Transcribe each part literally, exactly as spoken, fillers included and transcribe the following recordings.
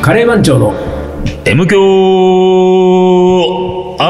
カレー番長の M 強ア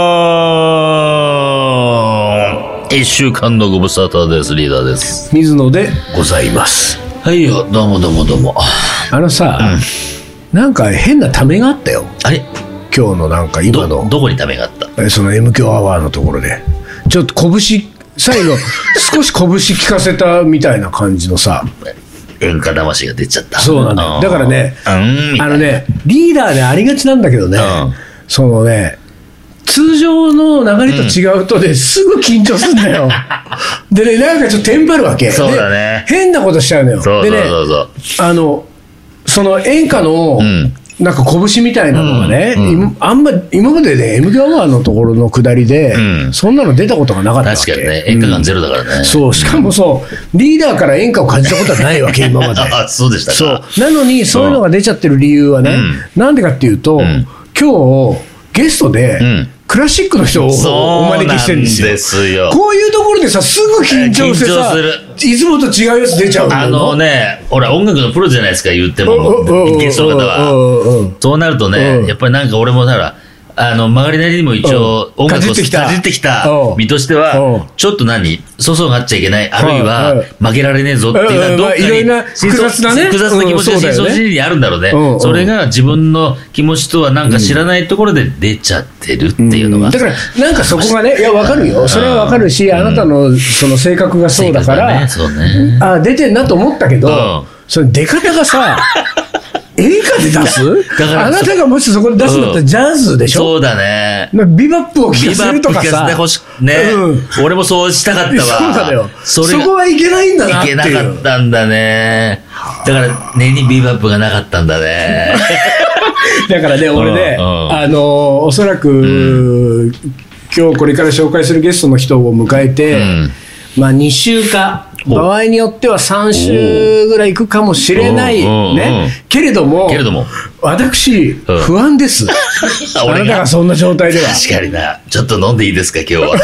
ワー。一週間のご無沙汰です。リーダーです。 水野でございます。 はいよ、どうもどうもどうも。 あのさ、うん、なんか変なためがあったよ。 あれ、 今日のなんか今のど, どこにためがあった？ その M 強アワーのところでちょっと拳最後少し拳聞かせたみたいな感じのさ演歌魂が出ちゃった。 そうなんだよ。だからね、うん、あのねリーダーでありがちなんだけどね、うん、そのね通常の流れと違うとね、うん、すぐ緊張するんだよでね、なんかちょっとテンパるわけ。 そうだね、 変なことしちゃうのよ。 そうそうそうそう。 でね、あのその演歌の、うんなんか拳みたいなのがね、うんうん、あんま今までね M 強アワーのところの下りで、うん、そんなの出たことがなかったわけ。 確かにね、演歌感ゼロだからね、 うん、そうしかもそうリーダーから演歌を感じたことはないわけ今まであ、そうでしたか。 そうなのにそういうのが出ちゃってる理由はね、うん、なんでかっていうと、うん、今日ゲストで、うんクラシックの人をお招きしてるんですよ。 そうなんですよ。 こういうところでさすぐ緊張してさいつもと違うやつ出ちゃうの。 あのね、ほら音楽のプロじゃないですか言ってもゲストの方は。そうなるとねやっぱりなんか俺もだからあの曲がりなりにも一応音楽をかじってきた身としてはちょっと何粗相があっちゃいけない、あるいは負けられねえぞっていうのはどっかに複雑な気持ちが深層心理にあるんだろうね。それが自分の気持ちとはなんか知らないところで出ちゃってるっていうのが、 だからなんかそこがね、いや分かるよ、それは分かるし、あなたのその性格がそうだからあ出てんなと思ったけど、それ出方がさ演歌で出すあなたがもしそこで出すんだったらジャズでしょ。 そうだね、 ビバップを聴かせるとかさ、 ビバップ聴かせてほしね、うん、俺もそうしたかったわ。 そうだよ、それそこはいけないんだなっていう。 いけなかったんだね。だから根にビバップがなかったんだねだからね俺ね、うんうん、あのおそらく、うん、今日これから紹介するゲストの人を迎えて、うん、まあに週か場合によってはさん週ぐらい行くかもしれないね。けれども、けれども私、不安です。あなたがそんな状態では。 確かにな。ちょっと飲んでいいですか、今日は。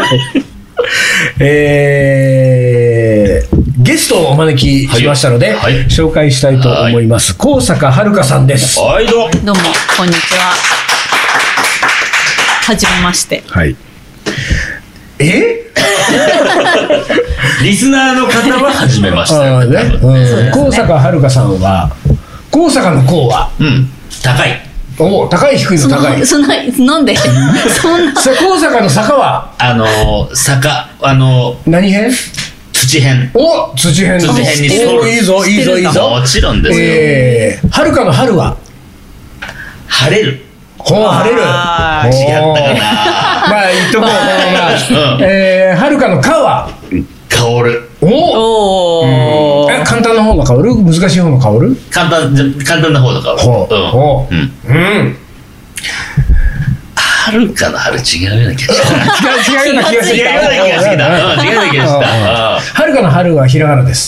えー、ゲストをお招きしましたので、はいはい、紹介したいと思います。高坂遥さんです。 はい、どうも。 どうも、こんにちは。はじめまして。 はい。えリスナーの方は初めまして、ねうん、高坂遥さんは高坂の高は、 うん、高い。 お高い低いの高い。 そんななんでそんな高坂の坂はあの坂あの何編？ 土編。 お土編。 土編に沿う。 いいぞいいぞいいぞ。 もちろんですよ。 えー、遥の春は晴れる。 ほう晴れる。 あ違ったかな。 まあ言っとこう。まあ、うん、えー、はるかのかは香る。 おお、うん、え簡単な方の香る難しい方の香る簡単簡単な方の香る。 ほうほう、うんうん、 はるかの春違うような気がした違う違うような気がした違うような気がした違うような気がしたはるかの春はひらがなです。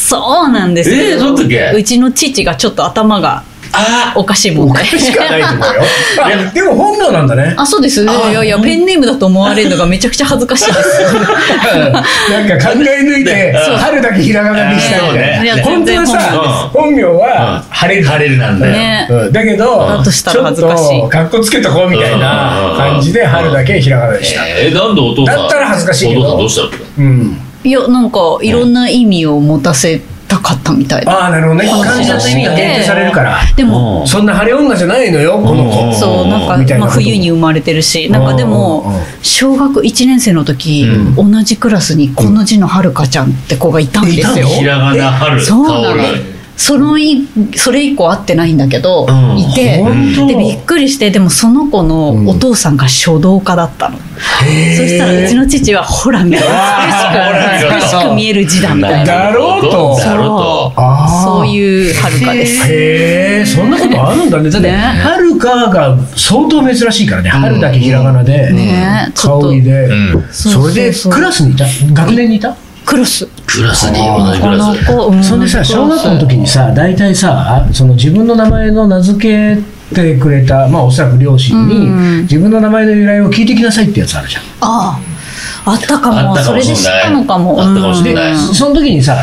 そうなんですよ。 えー、そうだっけ。 うちの父がちょっと頭があおかしいもんね。 おかしかないと思うよあでも本名なんだね。 あそうですね。いやいやペンネームだと思われるのがめちゃくちゃ恥ずかしいですなんか考え抜いて春だけひらがなにしたみたいな。本当はさ本名は晴れる晴れるなんだよ、 ねうん、だけどだとしたら恥ずかしい、 ちょっとかっこつけとこうみたいな感じで春だけひらがなにした。 えー、なんでお父さんだったら恥ずかしいけど。 お父さんどうしたの、 うん、いやなんかいろんな意味を持たせたかったみたいな。 ああなるほどね。感じの意味が限定されるから。 でもそんな晴れ女じゃないのよこの子。 そうなんかまあ冬に生まれてるし、なんかでも小学いちねん生の時、うん、同じクラスにこの字のはるかちゃんって子がいたんですよ。 ひらがな春。 そうなの。そのいそれ以降会ってないんだけど、うん、いてでびっくりして、でもその子のお父さんが書道家だったの、うん、そしたらうちの父はほら美しく美しく見える字だみたいな。 だろうとそうそういうはるかです。 へえそんなことあるんだね。だってはるかが相当珍しいからね。春だけひらがなで、 ね、 香りで、うん、それでクラスにいた学年にいたクラスクラスに同じクラス、 うん、そんでさ小学校の時にさ大体さその自分の名前の名付けてくれた、まあ、おそらく両親に、うん、自分の名前の由来を聞いてきなさいってやつあるじゃん。 あああったかも。それで知ったのかも。 あったかもしれない、 うん、でその時にさ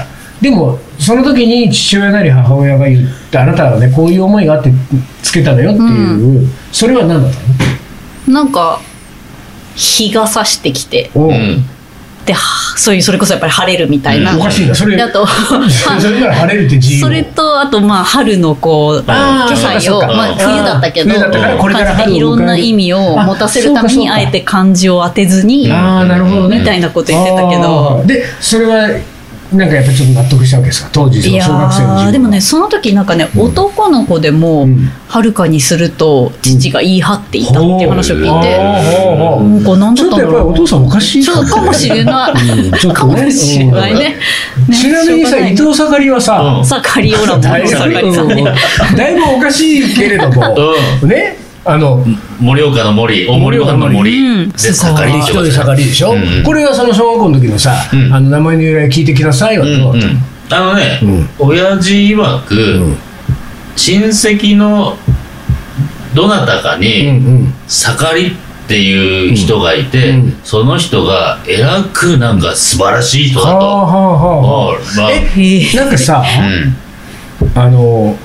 でもその時に父親なり母親が言ってあなたはねこういう思いがあってつけたのよっていう、うん、それは何だったの？なんか日が差してきて、 うん、 でそういうそれこそやっぱり晴れるみたいな、 うん、おかしいなそれ。 あとそれから晴れるって自由。 それとあとまあ春のこう気配を、まあ、冬だったけど冬だったからこれから春を迎える、 いろんな意味を持たせるためにあえて漢字を当てずに、 あなるほどね、 みたいなこと言ってたけど、 でそれはなんかやっぱりちょっと納得したわけですか当時その小学生の自分。 でもねその時なんかね、うん、男の子でもはるかにすると父が言い張っていたっていう話を聞いて、うん、うん、なんだったんだろう。 ちょっとやっぱりお父さんおかしいかも、ね、 かもしれない、うん、ちょっとね、かもしれないね、 うん、ちなみにさ伊藤盛りはさ、 盛りオラも盛りさんね、 だいぶおかしいけれども、うん、ねあの盛岡の森、大森ご飯の森で盛り、 一人盛りでしょ、うんうん、これがその小学校の時のさ、うん、あの名前の由来聞いてきなさいわ、うんうん、 あのね、うん、親父曰く、うん、親戚のどなたかに、うんうん、盛りっていう人がいて、うんうん、その人がえらくなんか素晴らしい人だと、はあはあはあ、まあ、 えなんかさ、うん、あの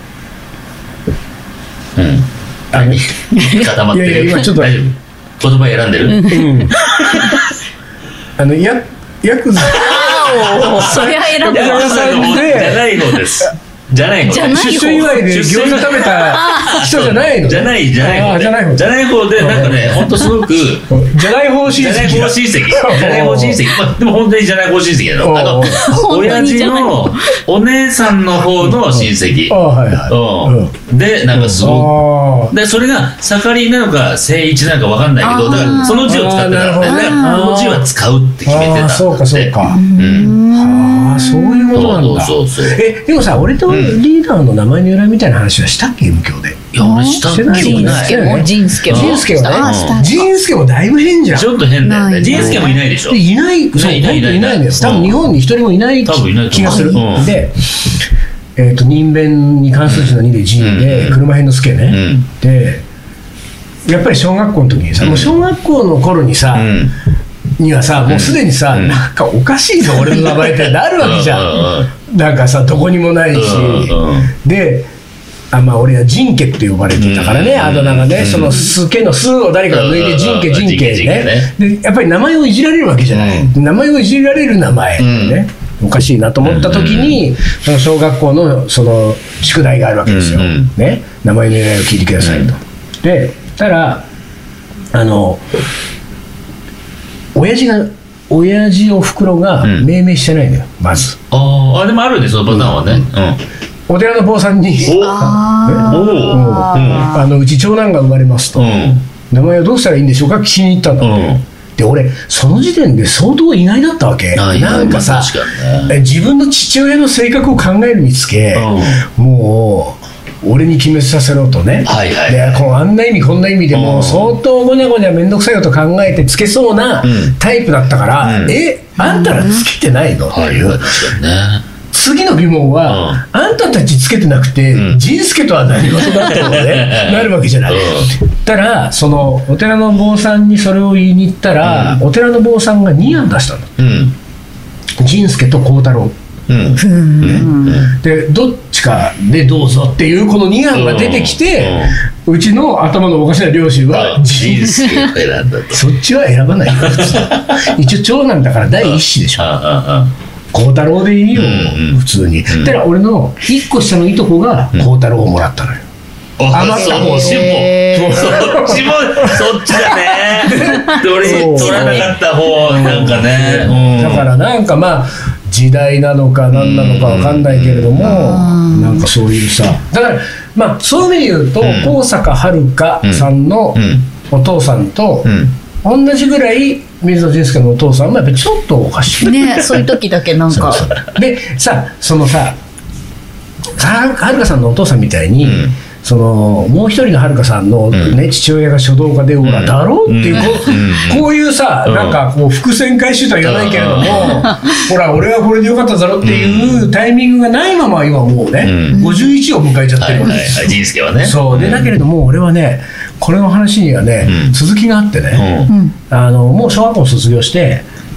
うん何固まってる。いやいや今ちょっと大丈夫。言葉選んでる。うん、 あのやヤクザ。 そりゃ選んでる。 じゃない方です。じゃない方。 出所祝いで餃子食べた人じゃないの。 じゃないじゃない方。じゃない方。じゃない方でなんかね本当すごくじゃない方親戚。 じゃない方親戚。じゃない方親戚。まあでも本当にじゃない方親戚なの。あの親父のお姉さんの方の親戚。はいはい。でなんかすごくでそれが盛りなのか正一なのかわかんないけどだからその字を使ってたからね。この字は使うって決めてた。 そうかそうか。うん。はあそういうことなんだ。そうそうそう。えでもさ俺とリーダーの名前の由来みたいな話はしたっけ M 響で。 いや俺したっけジンスケもジンスケもジンスケはねジンスケもだいぶ変じゃん。 ちょっと変だよね。ジンスケもいないでしょ。 いないそういないいないいないんだよ。多分日本に一人もいない気がする。でえっと人弁に関数字のにでジンで車編の助ね。でやっぱり小学校の時にさもう小学校の頃にさにはさもうすでにさ、うん、なんかおかしいぞ俺の名前ってなるわけじゃん、うん、なんかさどこにもないし、うん、であまあ俺はジンケって呼ばれてたからね、うん、あだ名がね、うん、そのスケのスを誰かが抜いてジンケジンケねでやっぱり名前をいじられるわけじゃない、うん、名前をいじられる名前ね、うん、おかしいなと思った時に、うん、その小学校のその宿題があるわけですよ、うん、ね名前の由来を聞いてくださいと、うん、でたらあの親父が親父おふくろが命名してないのよ、うん、まずああでもあるんですそのパターンはね、 うん、お寺の坊さんにおあ、うん、あのうち長男が生まれますと、うん、名前をどうしたらいいんでしょうか聞きに行ったんだって、うん、で俺その時点で相当意外だったわけなんかさ、ね、自分の父親の性格を考えるにつけ、うん、もう俺に決めさせろとね、はいはい、でこうあんな意味こんな意味でも相当ごにゃごにゃ面倒くさいこと考えてつけそうなタイプだったから、うん、えあんたらつけてないの、うん、っていう、はいね、次の疑問は、うん、あんたたちつけてなくて、うん、仁助とは何事だってことねなるわけじゃない、うん、たらそのお寺の坊さんにそれを言いに行ったら、うん、お寺の坊さんがに案出したの、うん、仁助と幸太郎うんねうん、でどっちかでどうぞっていうこのに案が出てきて、うんうん、うちの頭のおかしな両親は人生を選んだとそっちは選ばないよ一応長男だから第一子でしょ幸太郎でいいよ、うんうん、普通に、うん、だから俺のいっこ下のいとこが幸太郎をもらったのよ、 うん、余った方そっちもそっちもそっちだねで俺取らなかった方なんかね、 うん、だからなんかまあ時代なのか何なのか分かんないけれどもなんかそういうさだからまあそういう意味で言うと高坂遥さんのお父さんと同じぐらい水野仁介のお父さんもやっぱりちょっとおかしいねそういう時だけなんかそうそうでさそのさ遥さんのお父さんみたいに、うんそのもう一人の遥さんの、ねうん、父親が書道家でオーラだろうっていう、うん、こういうさ、うん、なんかこう伏線回収とは言わないけれども、うん、ほら俺はこれでよかっただろっていうタイミングがないまま今もうね、うん、ごじゅういちを迎えちゃってるわけですよ、 仁助はねそうでだけれども俺はねこれの話にはね、うん、続きがあってね、うん、あのもう小学校卒業して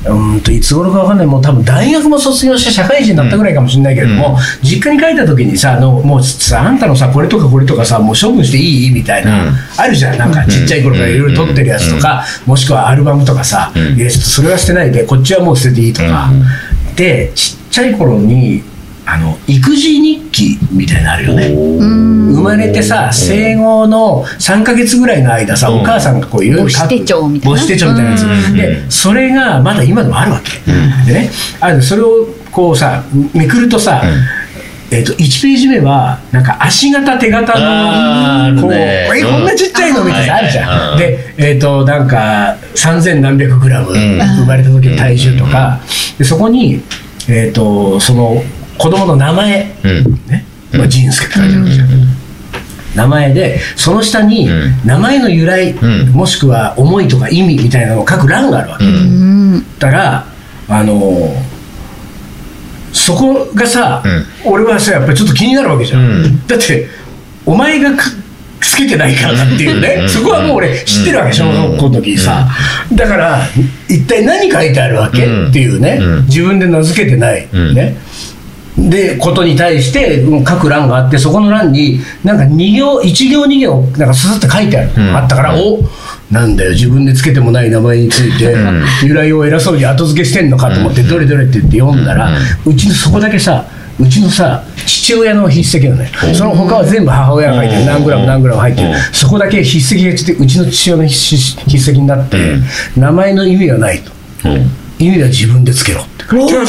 うんといつ頃か分かんない、もう多分大学も卒業して社会人になったぐらいかもしれないけれども、うん、実家に帰った時にさ、あのもうさ、あんたのさこれとかこれとかさもう処分していいみたいな、うん、あるじゃん、なんかちっちゃい頃からいろいろ撮ってるやつとか、うん、もしくはアルバムとかさ、うん、いやちょっとそれは捨てないでこっちはもう捨てていいとか、うん、でちっちゃい頃にあの育児日記みたいなのあるよね。生まれてさ生後のさんかげつぐらいの間さ、お母さんがこういろいろ母子手帳みたいな母子手帳みたいなやつで、それがまだ今でもあるわけでね、あそれをこうさめくるとさ、えー、といちページ目はなんか足型手型のこう、ね、えこんなちっちゃいのみたいなのあるじゃん。で、えー、となんかさんぜんなんびゃくグラム生まれた時の体重とか、でそこに、えー、とその子供の名前、ねまあ、仁助って書いてあるわけじゃん。名前でその下に名前の由来、もしくは思いとか意味みたいなのを書く欄があるわけだから、あのーそこがさ、うん、俺はさやっぱりちょっと気になるわけじゃん、うん、だってお前がつけてないからだっていうねそこはもう俺知ってるわけ、小学校の時にさ、だから一体何書いてあるわけ、うん、っていうね、うん、自分で名付けてない、うん、ねでことに対して書く欄があって、そこの欄になんかに行いち行に行なんかススッと書いてある、うん、あったから、おなんだよ自分でつけてもない名前について、うん、由来を偉そうに後付けしてんのかと思って、うん、どれどれって言って読んだら、うん、うちのそこだけさうちのさ父親の筆跡なのよ、うん、その他は全部母親が書いてる、何グラム何グラム入ってる、うん、そこだけ筆跡がつってうちの父親の筆跡になって、うん、名前の意味はないと、うん、意味は自分でつけろって書いてある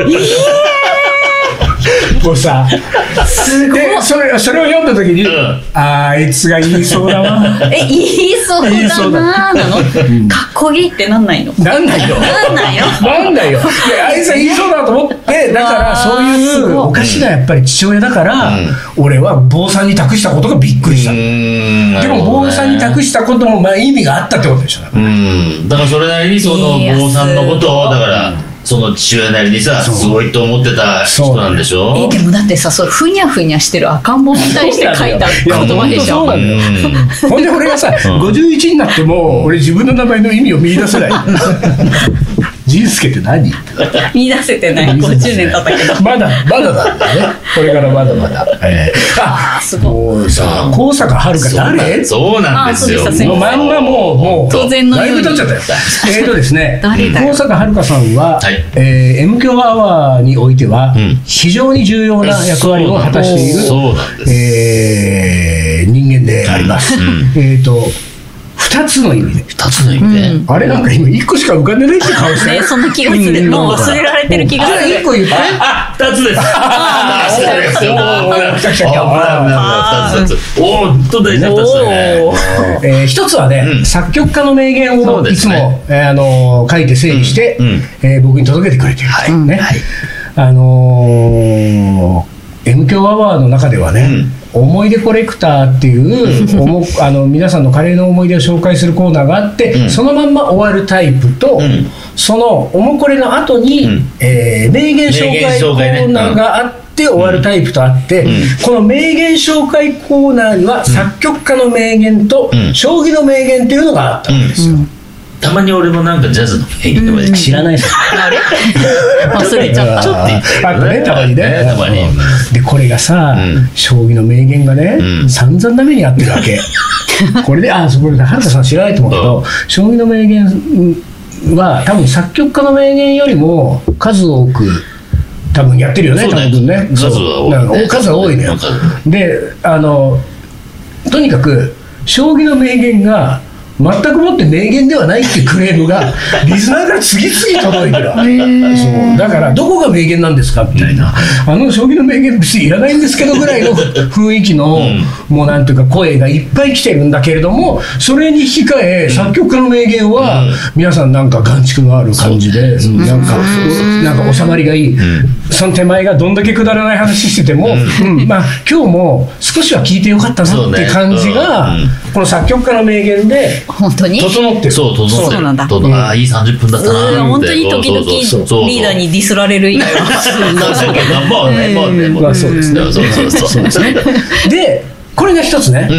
もうさすごいで そ, れそれを読んだ時に、うん、あ, あいつが言いそうだわえ言いそうだななの、うん、かっこいいってなんないのなんないよなんないよなんないよであいつが言いそうだと思って、だからそういうおかしなやっぱり父親だから、うん、俺は坊さんに託したことがびっくりした。でも坊さんに託したこともまあ意味があったってことでしょ。だから、 うんだからそれなりにその坊さんのことをだからその父親なりにさすごいと思ってた人なんでしょ。 えでもだってさそうふにゃふにゃしてる赤ん坊に対して書いた言葉でしょ。 ほんで俺がさ、うん、ごじゅういちになっても俺自分の名前の意味を見出せない仁助って何見出せてないごじゅうねん経ったけどまだまだなんだねこれからまだまだ、えー、ああすごいもうさ高坂遥誰そうなんですよ。 もうまんまもうもう当然のようにだいぶ経っちゃったよえーとですね高坂遥さんは、はいえー、M 響アワーにおいては、うん、非常に重要な役割を果たしている、 そうなんです、 えー、人間であります、うん、えーとふたつの意味でふたつの意味で、うん、 あれなんか今いっこしか浮かんでないって顔してねそんな気がする、もう忘れられてる気がする。 あれいっこ言ってあふたつですああそうですよもうふたつおおっと大事なふたつだね。 ひとつはね、うん、作曲家の名言をいつも、ねえー、あの書いて整理して、うんうんえー、僕に届けてくれてる、はいねはい、あのー、M 響アワーの中ではね、うん思い出コレクターっていうおもあの皆さんのカレーの思い出を紹介するコーナーがあって、うん、そのまんま終わるタイプと、うん、そのおもこれの後に、うんえー、名言紹介コーナーがあって終わるタイプとあって、うん、この名言紹介コーナーには作曲家の名言と、うん、将棋の名言っていうのがあったんですよ、うんうんたまに俺もなんかジャズの名言とかで知らないですよ、 あれ忘れちゃったちょっと言ってあったねたまにねたまにでこれがさ、うん、将棋の名言がね、うん、散々な目に遭ってるわけこれであそこで原田さん知らないと思うけど、うん、将棋の名言は多分作曲家の名言よりも数多く多分やってるよね多分ね数は多い、ね、 数は多いのよであのとにかく将棋の名言が全くもって名言ではないっていうクレームがリスナーから次々届いてるわそうだからどこが名言なんですかみたいな、あの将棋の名言別にいらないんですけどぐらいの雰囲気の、うん、もうなんていうか声がいっぱい来てるんだけれども、それに引き換え、うん、作曲家の名言は、うん、皆さんなんか眼蓄のある感じで、うん、なんか、うん、なんか収まりがいい、うん、その手前がどんだけくだらない話してても、うんうん、まあ今日も少しは聞いてよかったなって感じが、ねうん、この作曲家の名言で本当に整ってる。 そう整ってる。そうなんだ。うん、ああいいさんじゅっぷんだったなーって。 本当に時々リーダーにディスられる以外は。 まあねまあねまあそうですね。 そうそうそうですね。 でこれが一つね。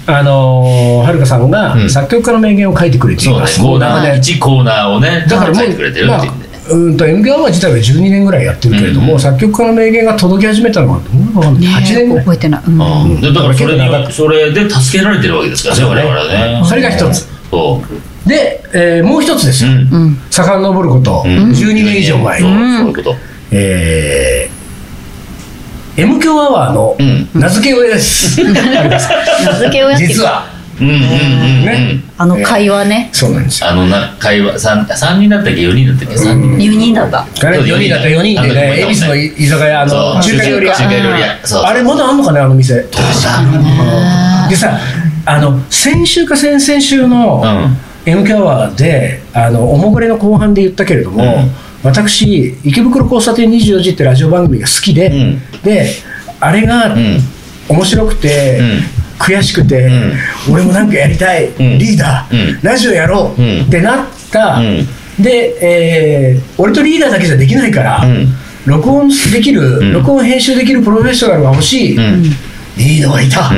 あのはるかさんが作曲家の名言を書いてくれています、 うん、コーナーでいちコーナーをねだからもう書いてくれてるっていうんで、 まあ、うんと エムケーアワー自体はじゅうにねんぐらいやってるけれども、うん、作曲家の名言が届き始めたのはどうなのかな、はちねんぐらい覚えてない、うんうん、だからそれにそれで助けられてるわけですからね我々はね。 それが一つそうで、えー、もう一つですよ、うん、遡ること、うん、じゅうにねん以上前に、うん、そういうこと、えー エム 響アワーの名付け親です、うん、名付け親って実は、 うんうんうんうんね、 あの会話ね、 えー、そうなんですよ。 あのな会話 3, 3人だったっけよにんだったっけさんにん、うん、 よにんだったよにんだったよにんでね恵比寿の居酒屋あの中華料理屋あれまだあんのかねあの店どうだでさあの先週か先々週の エム 響アワーであのおもぐれの後半で言ったけれども、うん私池袋交差点にじゅうよじってラジオ番組が好きで、うん、であれが面白くて、うん、悔しくて、うん、俺もなんかやりたい、うん、リーダー、うん、ラジオやろう、うん、ってなった、うん、で、えー、俺とリーダーだけじゃできないから、うん、録音できる、うん、録音編集できるプロフェッショナルが欲しい、うんリードがいた、うん、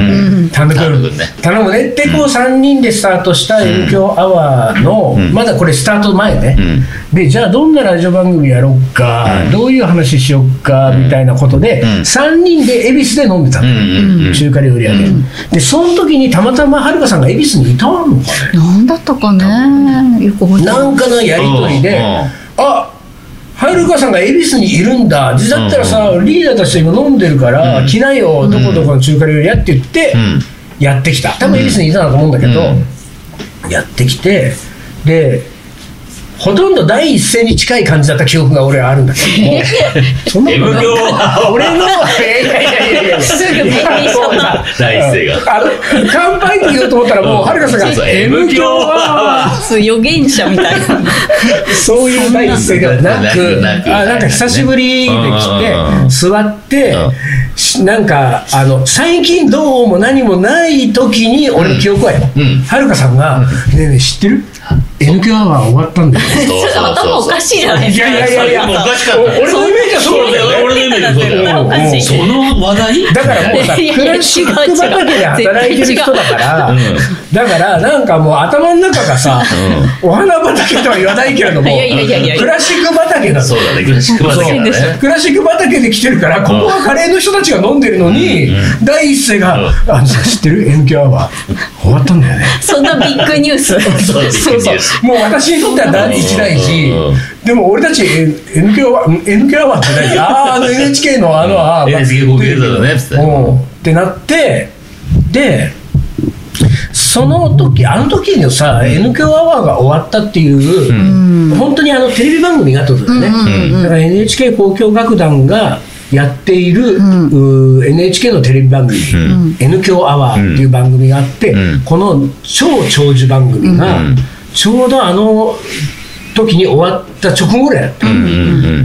頼むね頼むねってこうさんにんでスタートした エム 響アワーの、うん、まだこれスタート前ね、うん、でじゃあどんなラジオ番組やろうか、うん、どういう話しようか、うん、みたいなことで、うん、さんにんで恵比寿で飲んでたの、うん、中華料理屋で、うん、でその時にたまたまはるかさんが恵比寿にいたのかね何だったかねよく覚えてないなんかのやり取りで、うん、あはるかさんが恵比寿にいるんだだったらさ、うん、リーダーたちと今飲んでるから、うん、来なよどこどこの中華料理屋って言って、うん、やってきた多分恵比寿にいたんだと思うんだけど、うん、やってきてでほとんど第一声に近い感じだった記憶が俺はあるんだけどもそんなことない俺のいやいやいやいやすぐ目にした第一声があの乾杯って言おうと思ったらもうはるかさんが エム 響は予言者みたいなそういう第一声ではなくあなんか久しぶりで来て座ってなんかあの最近どうも何もない時に俺の記憶はよはるかさんがねえねえ知ってるエム 響アワー終わったんだよ頭おかしいじゃないですかいやいやいやいやおかしかった俺のイメージはそうだよ俺のイメージはそうだよその話題だからもうさクラシック畑で働いてる人だからだからなんかもう頭の中がさお花畑とは言わないけれどもクラシック畑だそうだねクラシック畑だねクラシック畑で来てるからここはカレーの人たちが飲んでるのに第一声があのさ知ってる エム 響アワー終わったんだよねそんなビッグニュースそうそうもう私にとっては第一大事でも俺たち エヌケー アワー エヌケー アワーって何ああの エヌエイチケー のあのあエヌエイチケー ご系統だねってなってでその時あの時のさ エヌケー アワーが終わったっていう、うん、本当にあのテレビ番組があったんだよね、うんうん、だから エヌエイチケー 交響楽団がやっている、うん、エヌエイチケー のテレビ番組、うん、エヌケー アワーっていう番組があって、うん、この超長寿番組が、うん、ちょうどあの時に終わった直後ぐらいやった、うんうんうん、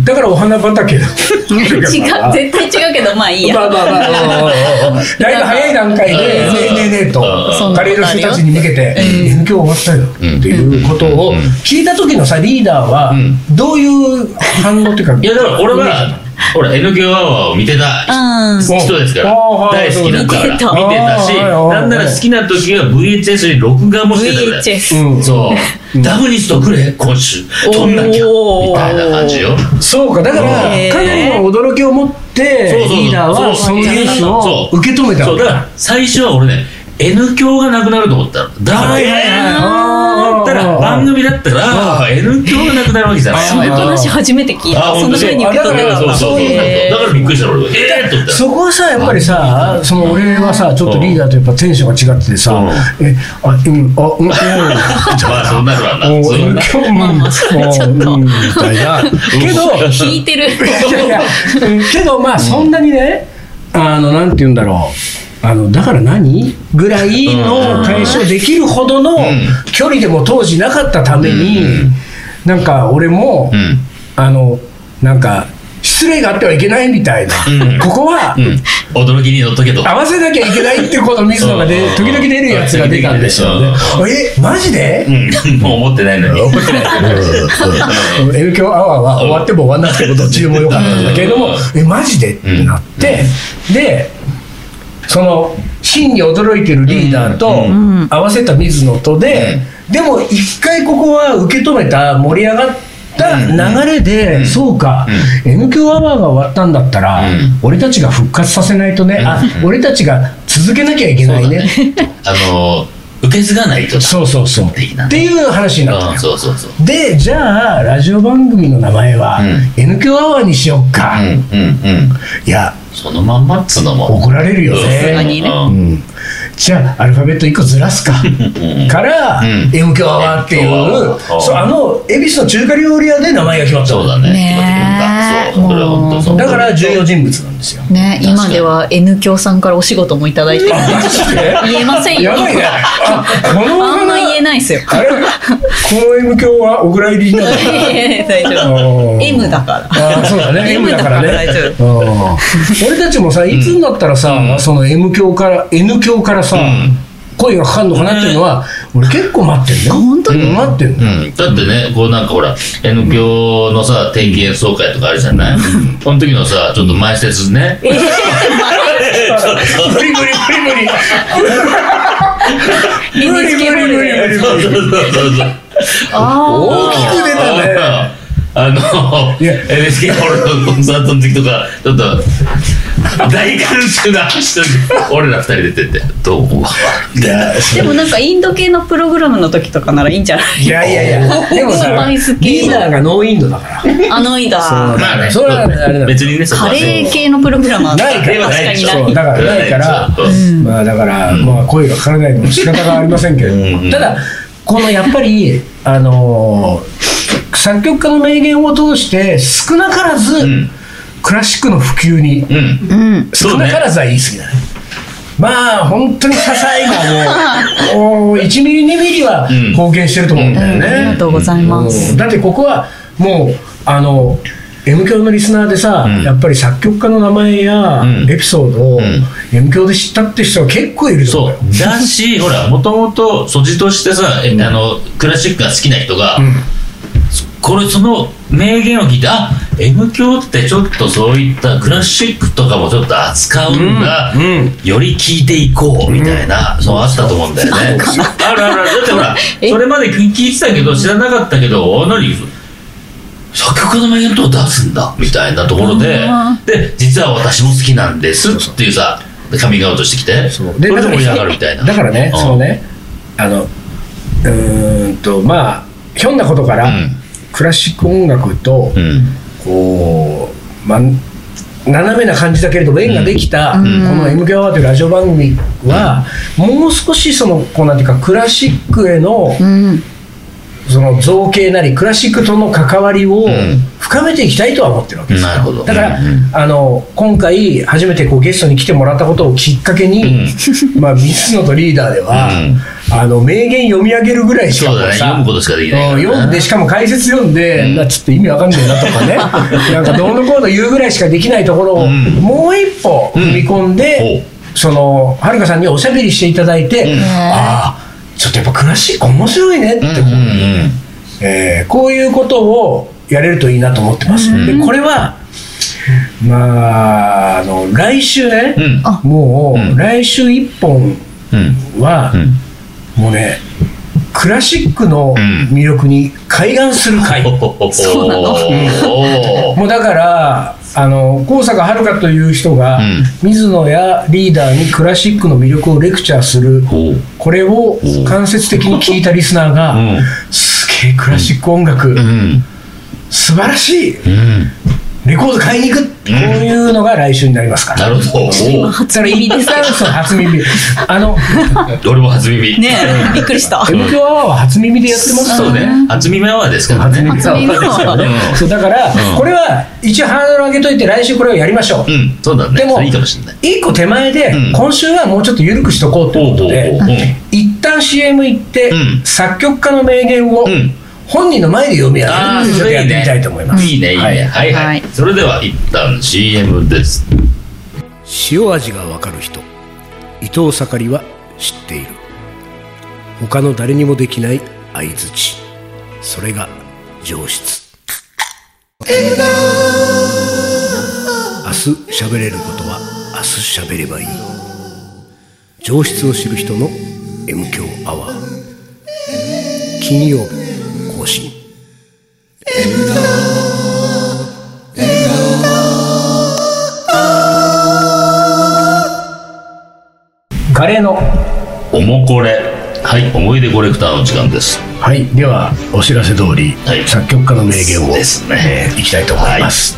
だからお花畑だ違う絶対違うけどまあいいやまあまあまあだいぶ早い段階でねえねえねえとカレーの人たちに向けて エヌケー 終わったよっていうことを聞いた時のさリーダーはどういう反応っていうかいやだから俺はほら エヌケー アワーを見てた人ですから大好きだったから見てたしなんなら好きな時は ブイエイチエス に録画もしてたぐらい ブイエイチエス うんそうダブニストくれ今週撮んなきゃみたいな感じよそうかだからかなりの驚きを持ってリーダーはそのニュースを受け止めたそうだから最初は俺ね N 響がなくなると思ったのだからえーだったら番組だったら N 響がなくなるわけじゃないその話初めて聞いたそんな風に受け止めたそうそうそうだからびっくりした俺えーっと思ったそこはさやっぱりさその俺はさちょっとリーダーとやっぱテンションが違っててさえあうんあうんうんじゃあそうなるわなそうなるまあまあそれちょっとみたいなけど引いてるけどまあそんなにねあのなんて言うんだろうあのだから何ぐらいの解消できるほどの距離でも当時なかったために、うん、なんか俺も、うん、あのなんか失礼があってはいけないみたいな、うん、ここは、 うん、驚きに乗っとけと合わせなきゃいけないってこの水野がで時々出るやつが出たんですよねえマジで、 うん、もう思ってないのに思ってないエヌケー アワーは終わっても終わんなくてこと注文良かったんだけれどもえマジでってなって、うん、でその真に驚いてるリーダーと合わせた水野とで、でも一回ここは受け止めた盛り上がった流れで、うん、そうか、うん、エヌキュー アワーが終わったんだったら、うん、俺たちが復活させないとね、うん、あ、俺たちが続けなきゃいけないね、ねあの受け継がないとだ、 そうそうそう、ね、っていう話になったよ、 うん、そうそうそう。 で、じゃあラジオ番組の名前は、うん、エヌキュー アワーにしよっか、うんうんうん、いやそのまんまっつうのも怒られるよね、うんうん、じゃあアルファベットいっこずらすかから、うん、エヌキュー アワーっていう、そう、あの恵比寿の中華料理屋で名前が決まった。 そうだね、 ね、 そう、それは本当そうだから重要人物なんですよ、 ね、今では N 響さんからお仕事もいただいてる言えませんよ。 やばいね、あ、このあんま言えないですよ。あれ、この N 響はお蔵入りになる大丈夫M だから。 あ、そうだねM だからね大丈夫。 俺たちもさ、いつになったらさ、うん、その M 響から N 響からさ、うん、声がかかるのかなっていうのは、うん、俺結構待ってんだよ。 本当に、 うん、待ってんだよ、 うん、だってね、こうなんかほら N 響のさ定期演奏会とかあるじゃない、うん、その時のさちょっと前説ね、えー、 無理無理無理無理無理無理無理無理無理そうそうそうそう大きく出たね。 あの エヌエイチケー ホールのコンサートの時とかちょっと大観衆の話で俺ら二人出ててどう思うでもなんかインド系のプログラムの時とかならいいんじゃない。 いやいやいやでもさリーダーがノーインドだからあノーインドまあね、 それはあれだ別にね、 カレー系のプログラムはないから確かにない。 だからないから、うん、まあだから、うん、まあ声がかからないのも仕方がありませんけれども、うん、ただこのやっぱりあのー作曲家の名言を通して少なからず、うん、クラシックの普及に、うん、少なからずは言い過ぎだね、まあ本当に些細なもういちミリにミリは貢献してると思うんだよね、うんうん、 ありがとうございます、 うん、だってここはもうあの M 響のリスナーでさ、うん、やっぱり作曲家の名前やエピソードを M 響で知ったって人は結構いると思うよ。 そうだしほらもともと素地としてさ、うん、あのクラシックが好きな人が、うんこれその名言を聞いてあ M 響ってちょっとそういったクラシックとかもちょっと扱うんだ、うんうん、より聞いていこうみたいな、うん、そうあったと思うんだよねあるあるあるだってほらそれまで聞いてたけど知らなかったけど何作曲家の名言と出すんだみたいなところでで実は私も好きなんですっていうさカミングアウトしてきてそうでそれで盛り上がるみたいなだからね、うん、そのねあのうーんとまあひょんなことから、うんクラシック音楽と、うん、こう、ま、斜めな感じだけれども縁ができた、うん、この エムキュー アワーというラジオ番組は、うん、もう少しそのこうなんていうかクラシックへの、うん、その造形なりクラシックとの関わりを深めていきたいとは思ってるわけです、うん、なるほどだから、うん、あの今回初めてこうゲストに来てもらったことをきっかけに、うん、まあ水野とリーダーでは、うんあの名言読み上げるぐらいしかもさ、 ね、読むことしかできないから、ね、 読んでしかも解説読んで、うん、ちょっと意味わかんないなとかねなんかどうのこうの言うぐらいしかできないところを、うん、もう一歩踏み込んで、うん、そのはるかさんにおしゃべりしていただいて、うん、ああちょっとやっぱクラシック面白いねって思って、うんうんうんえー、こういうことをやれるといいなと思ってます、うん、でこれはまあ、あの来週ね、うん、もう、うん、来週いっぽんは、うんもうねクラシックの魅力に開眼する回、うん、 そうなの、 うん、もうだからあの高坂遥という人が、うん、水野やリーダーにクラシックの魅力をレクチャーするこれを間接的に聞いたリスナーが、うん、すげえクラシック音楽、うん、素晴らしい、うんレコード買いに行く、うん、こういうのが来週になりますから。 なるほど。 今初耳ですけど。 そう初耳。あの俺も初耳。 ねえびっくりした。 エムキュー アワーは初耳でやってます。 そうね。初耳アワーですからね。 初耳アワー。 そうだから、うん、これは一応ハードル上げといて来週これをやりましょう。 うん、そうだね。 でもいいかもしれない。 一個手前で、うん、今週はもうちょっと緩くしとこうということで、うん、一旦 シーエム 行って、うん、作曲家の名言を。うん本人の前で読み上げるということでやってみたいと思います。 いいねいいね、はい、はいはいはいそれでは一旦 シーエム です。 塩味がわかる人伊藤盛りは知っている。他の誰にもできない相づち、それが上質。明日喋れることは明日喋ればいい。 上質を知る人の M 強アワー、金曜日更新。カレーのおもこれ、はい、思い出コレクターの時間です。 はい、ではお知らせ通り、はい、作曲家の名言をですね、 えー、いきたいと思います、はい、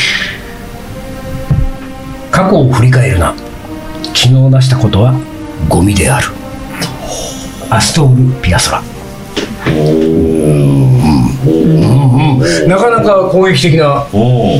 過去を振り返るな、昨日なしたことはゴミである。アストール・ピアソラ。おー、うんうん、なかなか攻撃的な。 お、うん、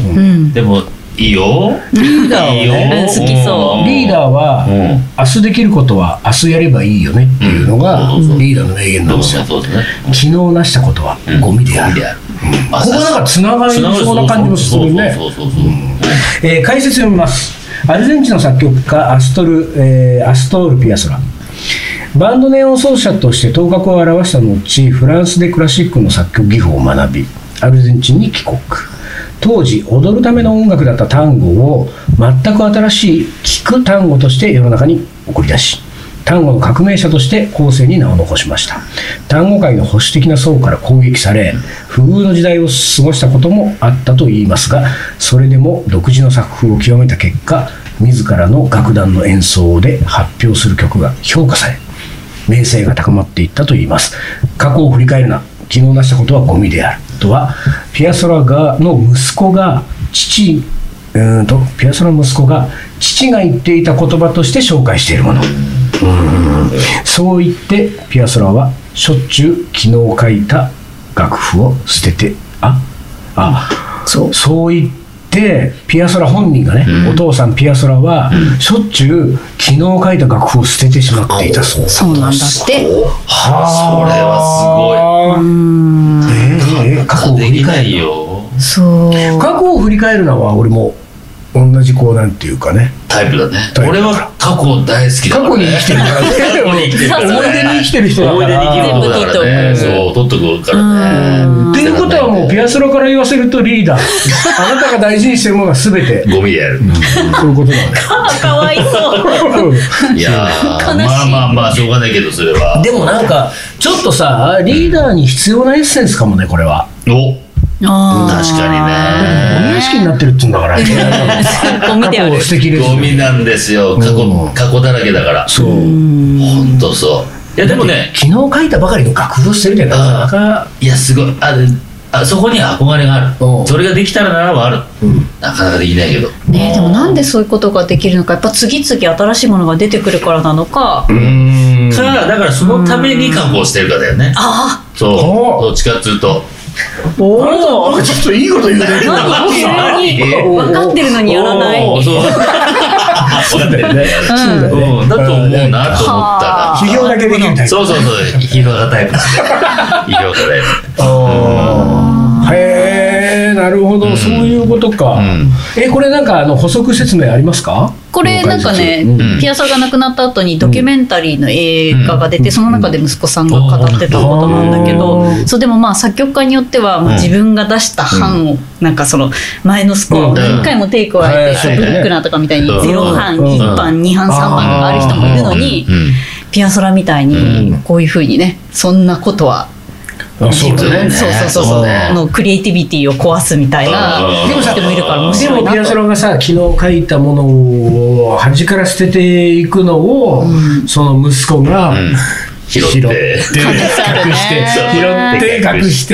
でもいいよ、 リーダーはね、 好きそう。 リーダーは、うん、明日できることは明日やればいいよねっていうのが、うん、リーダーの名言なんですよ。そうですね、昨日なしたことはゴミである。ここなんかつながりそうな感じもするね。解説読みます。アルゼンチンの作曲家アストル、えー、アストール・ピアソラ。バンドネオン奏者として頭角を現した後、フランスでクラシックの作曲技法を学び、アルゼンチンに帰国。当時踊るための音楽だった単語を全く新しい聴く単語として世の中に送り出し、単語の革命者として後世に名を残しました。単語界の保守的な層から攻撃され、不遇の時代を過ごしたこともあったといいますが、それでも独自の作風を極めた結果、自らの楽団の演奏で発表する曲が評価され、名声が高まっていったといいます。過去を振り返るな、昨日なしたことはゴミであるとは、ピアソラがの息子が父うーんとピアソラの息子が父が言っていた言葉として紹介しているもの。うーん、そう言ってピアソラはしょっちゅう昨日書いた楽譜を捨ててああそうそう言ってピアソラ本人がね、うん、お父さんピアソラは、うん、しょっちゅう昨日書いた楽譜を捨ててしまっていたそう。 そうなんだって。 はあ、それはすごい。うーん、えー、えー、過去を振り返るよ。そう、過去を振り返るのは俺も同じこうなんていうかねタイプだね。俺は過去大好きだから、ね、 過去に生きてるからね思い出に生きてる人だから、思い出に生きることだからね。 そう取っとくからね。 っていうことはもうピアソラから言わせるとリーダーあなたが大事にしてるものが全てゴミでやる、うん、 そういうことだね。 かわいそういやまあまあまあしょうがないけど、それはでもなんかちょっとさリーダーに必要なエッセンスかもね、これは。 おあ、確かにね。 ゴミ屋敷になってるっつうんだからゴミである。 ゴミなんですよ。過去、過去だらけだから。そう。本当そう。いやでもね、 昨日書いたばかりの楽譜をしてるじゃないか。 いやすごい。あ、あそこには憧れがある。それができたらならばある。うん、なかなかできないけど。 ね、でもなんでそういうことができるのか、やっぱ次々新しいものが出てくるからなのか。うーん。か、だからそのために加工してるかだよね。 ああ。 そう。どっちかっつうと。 おお、ちょっといいこと言うね。 分かってるのにやらない。 分かってるね。だと思うなと思ったら。 批評だけできるタイプ。 そうそうそう、批評家タイプ。批評家タイプ。へえ、なるほど、そういうことか。え、これなんかあの補足説明ありますか？ これなんかね、うん、ピアソラが亡くなった後にドキュメンタリーの映画が出て、うん、その中で息子さんが語ってたことなんだけど、うん、そうでもまあ作曲家によっては、まあ、自分が出した版を、うん、なんかその前のスコアを何回もテイクをあえて、うん、ブルックナーとかみたいにゼロ版、いち版、に版、さん版がある人もいるのに、ピアソラみたいにこういうふうにね、そんなことはあ、そうだね、 そうそうそうそう、ね、のクリエイティビティを壊すみたいな人もいるから面白いなと。 でもピアソラがさ、昨日書いたものを端から捨てていくのを、うん、その息子が、うん、 拾って隠して拾って隠して、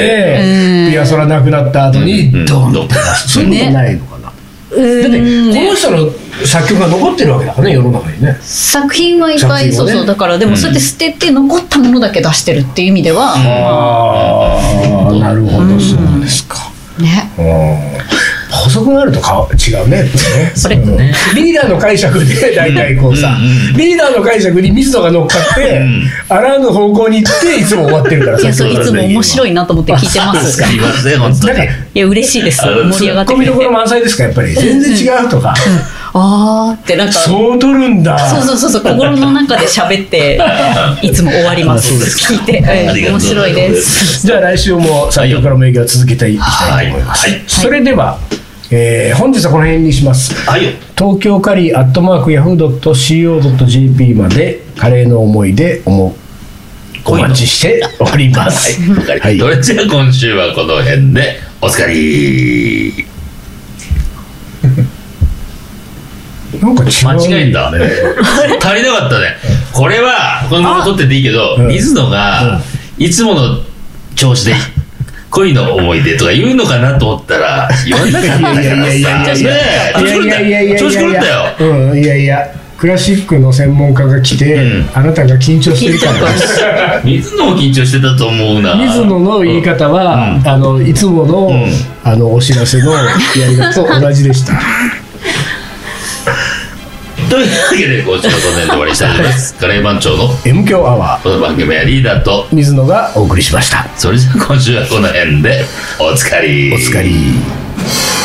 ピアソラ亡くなった後にドンと出す、そういうことないのかな。だってこの人の作曲が残ってるわけだからね、世の中にね。 作品はいっぱい、ね、そうそう、だからでもそうやって捨てて残ったものだけ出してるっていう意味では、 ああ、なるほど、そうですかね。補足があるとか違うね。それね、リーダーの解釈で大体こうさ、リーダーの解釈に密度が乗っかってあらぬ方向に行っていつも終わってるから。 いや、それいつも面白いなと思って聞いてます。 いや、嬉しいです。盛り上がってくれて。 ツッコミどころ満載ですか、やっぱり。全然違うとか。 あーってなんかそう取るんだ。 そうそうそうそう、心の中で喋っていつも終わります。聞いて面白いです。 じゃあ来週も作曲家の名言を続けていきたいと思います。それではえー、本日はこの辺にします。 はい。 東京カリーアットマークヤフー .co.jp までカレーの思い出おもお待ちしております。 はい。はい、それじゃあ今週はこの辺でおつかり。 なんか違う、 間違えた、ね、足りなかったね。これはこのまま撮ってていいけど、水野がいつもの調子で恋の思い出とか言うのかなと思ったら言わなかったからさ。いやいやいやいやいや調子狂ったよ。 うん、いやいやクラシックの専門家が来て、うん、あなたが緊張してるからです。 水野も緊張してたと思うな。 水野の言い方は、うん、あのいつもの、うん、あのお知らせのやり方と同じでした。 というわけで今週はこの辺で終わりにしたいと思います。カレー番長の M 強アワー、 この番組はリーダーと水野がお送りしました。 それじゃあ今週はこの辺でおつかり。 おつかり。